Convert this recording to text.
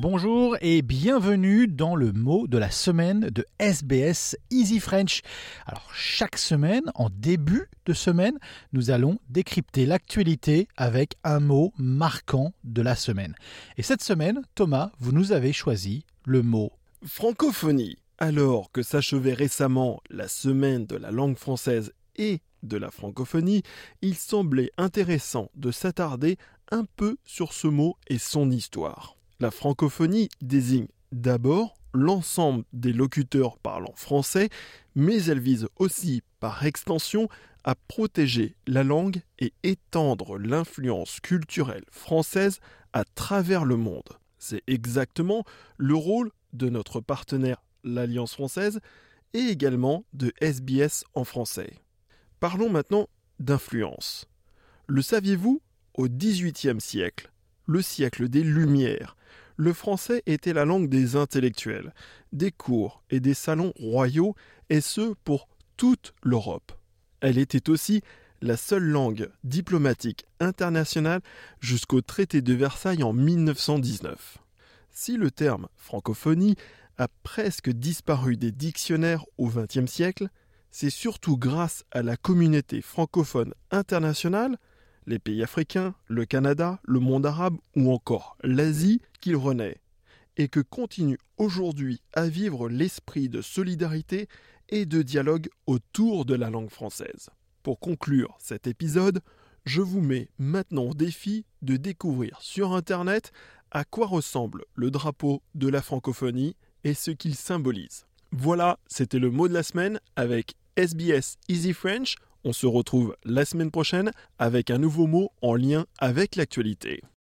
bonjour et bienvenue dans le mot de la semaine de SBS Easy French. Alors chaque semaine, en début de semaine, nous allons décrypter l'actualité avec un mot marquant de la semaine. Et cette semaine, Thomas, vous nous avez choisi le mot francophonie. Alors que s'achevait récemment la semaine de la langue française et de la francophonie, il semblait intéressant de s'attarder un peu sur ce mot et son histoire. La francophonie désigne d'abord l'ensemble des locuteurs parlant français, mais elle vise aussi, par extension, à protéger la langue et étendre l'influence culturelle française à travers le monde. C'est exactement le rôle de notre partenaire, l'Alliance française, et également de SBS en français. Parlons maintenant d'influence. Le saviez-vous ? Au XVIIIe siècle, le siècle des Lumières, le français était la langue des intellectuels, des cours et des salons royaux, et ce pour toute l'Europe. Elle était aussi la seule langue diplomatique internationale jusqu'au traité de Versailles en 1919. Si le terme francophonie a presque disparu des dictionnaires au XXe siècle, c'est surtout grâce à la communauté francophone internationale, les pays africains, le Canada, le monde arabe ou encore l'Asie qu'il renaît, et que continue aujourd'hui à vivre l'esprit de solidarité et de dialogue autour de la langue française. Pour conclure cet épisode, je vous mets maintenant au défi de découvrir sur Internet à quoi ressemble le drapeau de la francophonie et ce qu'il symbolise. Voilà, c'était le mot de la semaine avec SBS Easy French. On se retrouve la semaine prochaine avec un nouveau mot en lien avec l'actualité.